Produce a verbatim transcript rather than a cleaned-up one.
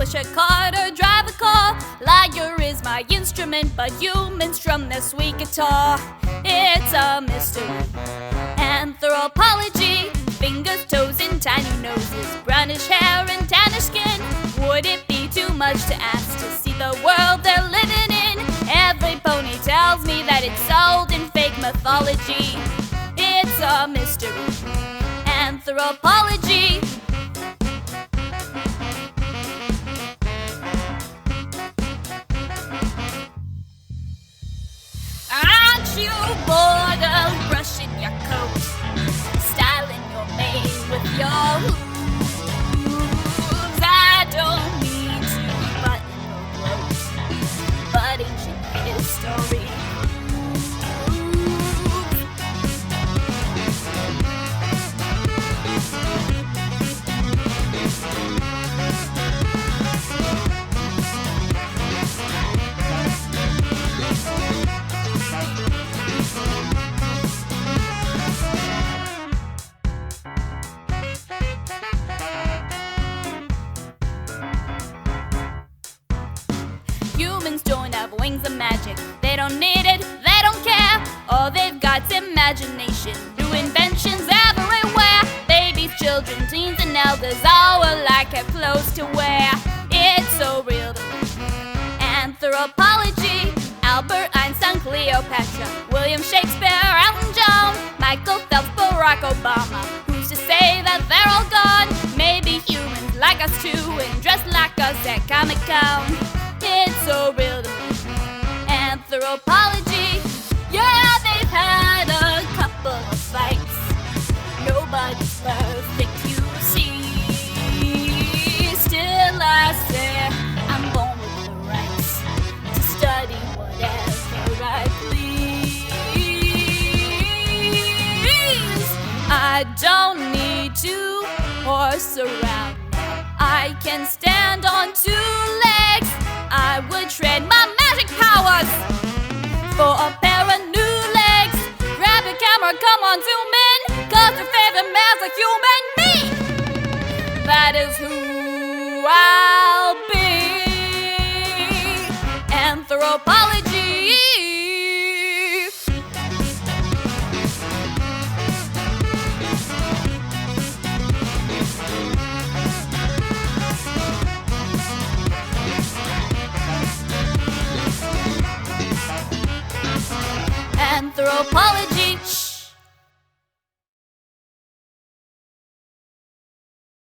push a cart or drive a car. Lyre is my instrument, but humans strum their sweet guitar. It's a mystery. Anthropology, fingers, toes, and tiny noses, brownish hair and tannish skin. Would it be too much to ask to see the world they're living in? Every pony tells me that it's sold in fake mythology. It's a mystery. Anthropology. Aren't you bored of brushing your coat, styling your mane with your hooves? I don't mean to button your clothes, but ancient history. Humans don't have wings of magic. They don't need it, they don't care. All they've got's imagination. New inventions everywhere. Babies, children, teens, and elders all alike have clothes to wear. It's so real to me. Anthropology. Albert Einstein, Cleopatra, William Shakespeare, Elton John, Michael Phelps, Barack Obama. Who's to say that they're all gone? Maybe humans like us too, and dressed like us at Comic-Con. It's so real to me. Anthropology. Yeah, they've had a couple of fights. Nobody's perfect, you see. Still I say I'm born with the rights to study whatever I please. I don't need to horse around now. I can stand on two legs. I would trade my magic powers for a pair of new legs. Grab your camera, come on, zoom in, 'cause your favorite man's a human me. That is who I'll be. Anthropology. Anthropology.